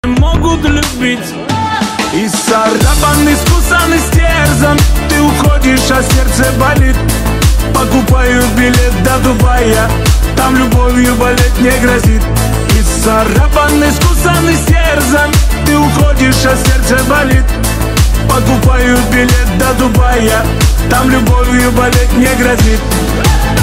могут любить. Исцарапан, искусан, истерзан, ты уходишь, а сердце болит. Покупаю билет до Дубая, там любовью болеть не грозит. Исцарапан, искусан, истерзан, ты уходишь, а сердце болит. Покупаю билет до Дубая, там любовью болеть не грозит.